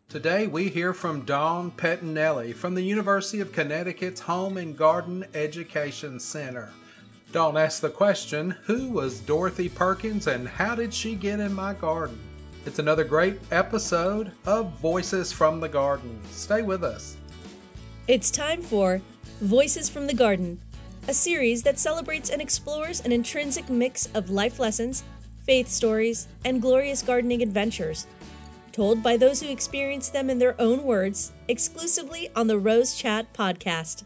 Today we hear from Dawn Pettinelli from the University of Connecticut's Home and Garden Education Center. Dawn asked the question, who was Dorothy Perkins and how did she get in my garden? It's another great episode of Voices from the Garden. Stay with us. It's time for Voices from the Garden, a series that celebrates and explores an intrinsic mix of life lessons, faith stories, and glorious gardening adventures, told by those who experience them in their own words, exclusively on the Rose Chat podcast.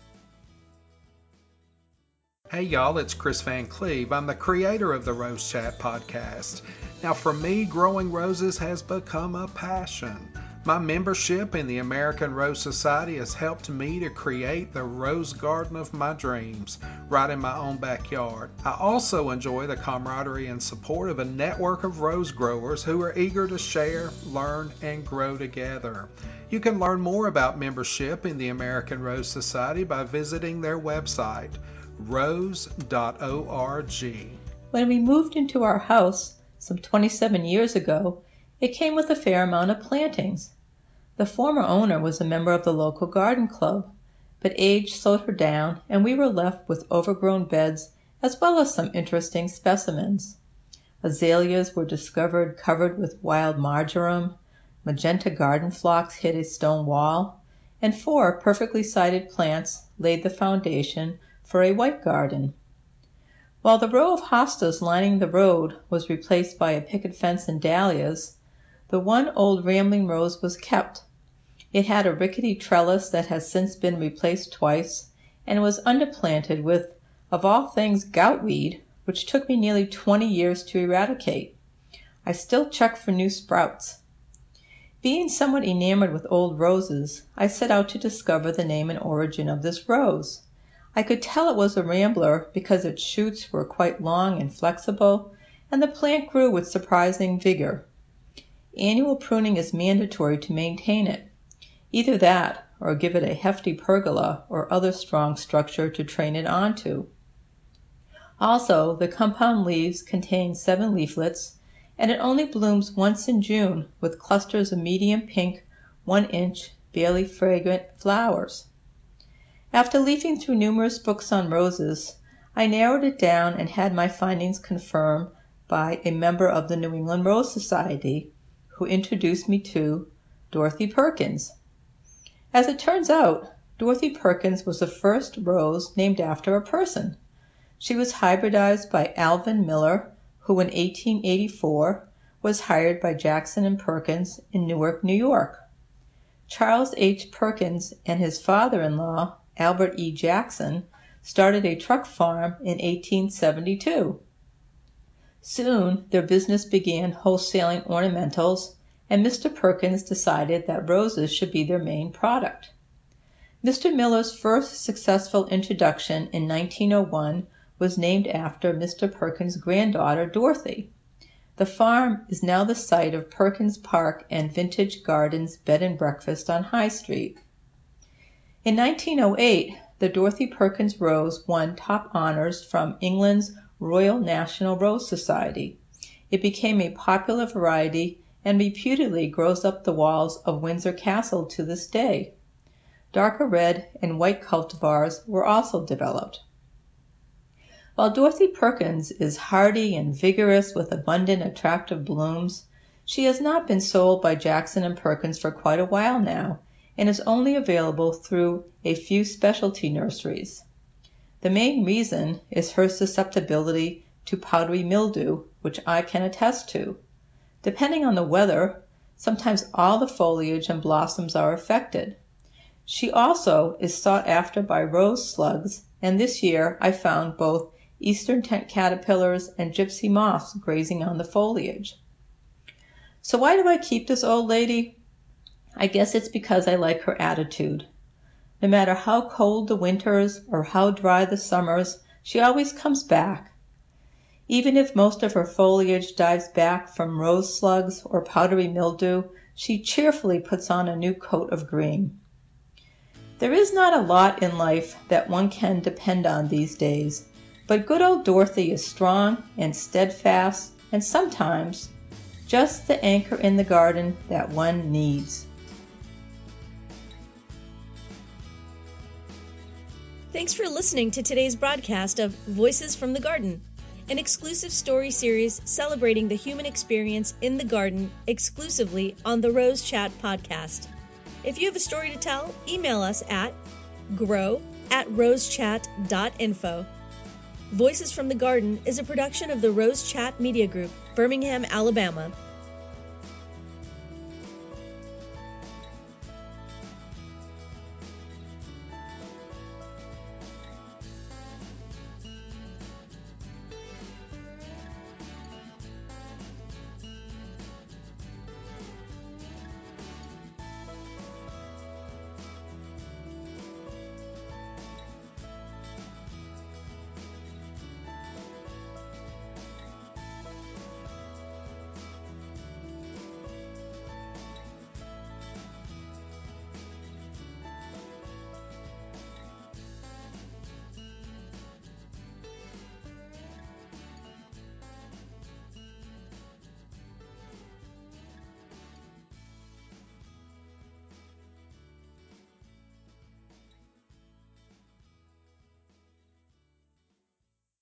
Hey y'all, it's Chris Van Cleve. I'm the creator of the Rose Chat podcast. Now for me, growing roses has become a passion. My membership in the American Rose Society has helped me to create the rose garden of my dreams, right in my own backyard. I also enjoy the camaraderie and support of a network of rose growers who are eager to share, learn, and grow together. You can learn more about membership in the American Rose Society by visiting their website, rose.org. When we moved into our house some 27 years ago, it came with a fair amount of plantings. The former owner was a member of the local garden club, but age slowed her down and we were left with overgrown beds as well as some interesting specimens. Azaleas were discovered covered with wild marjoram, magenta garden phlox hid a stone wall, and 4 perfectly sited plants laid the foundation for a white garden. While the row of hostas lining the road was replaced by a picket fence and dahlias, the one old rambling rose was kept. It had a rickety trellis that has since been replaced twice, and was underplanted with, of all things, goutweed, which took me nearly 20 years to eradicate. I still check for new sprouts. Being somewhat enamored with old roses, I set out to discover the name and origin of this rose. I could tell it was a rambler because its shoots were quite long and flexible, and the plant grew with surprising vigor. Annual pruning is mandatory to maintain it. Either that, or give it a hefty pergola or other strong structure to train it onto. Also, the compound leaves contain 7 leaflets, and it only blooms once in June with clusters of medium pink, 1-inch, barely fragrant flowers. After leafing through numerous books on roses, I narrowed it down and had my findings confirmed by a member of the New England Rose Society, who introduced me to Dorothy Perkins. As it turns out, Dorothy Perkins was the first rose named after a person. She was hybridized by Alvin Miller, who in 1884 was hired by Jackson and Perkins in Newark, New York. Charles H. Perkins and his father-in-law, Albert E. Jackson, started a truck farm in 1872. Soon their business began wholesaling ornamentals, and Mr. Perkins decided that roses should be their main product. Mr. Miller's first successful introduction in 1901 was named after Mr. Perkins' granddaughter, Dorothy. The farm is now the site of Perkins Park and Vintage Gardens Bed and Breakfast on High Street. In 1908, the Dorothy Perkins Rose won top honors from England's Royal National Rose Society. It became a popular variety and reputedly grows up the walls of Windsor Castle to this day. Darker red and white cultivars were also developed. While Dorothy Perkins is hardy and vigorous with abundant, attractive blooms, she has not been sold by Jackson and Perkins for quite a while now and is only available through a few specialty nurseries. The main reason is her susceptibility to powdery mildew, which I can attest to. Depending on the weather, sometimes all the foliage and blossoms are affected. She also is sought after by rose slugs, and this year I found both eastern tent caterpillars and gypsy moths grazing on the foliage. So why do I keep this old lady? I guess it's because I like her attitude. No matter how cold the winters or how dry the summers, she always comes back. Even if most of her foliage dives back from rose slugs or powdery mildew, she cheerfully puts on a new coat of green. There is not a lot in life that one can depend on these days, but good old Dorothy is strong and steadfast and sometimes just the anchor in the garden that one needs. Thanks for listening to today's broadcast of Voices from the Garden, an exclusive story series celebrating the human experience in the garden exclusively on the Rose Chat podcast. If you have a story to tell, email us at grow@rosechat.info. Voices from the Garden is a production of the Rose Chat Media Group, Birmingham, Alabama,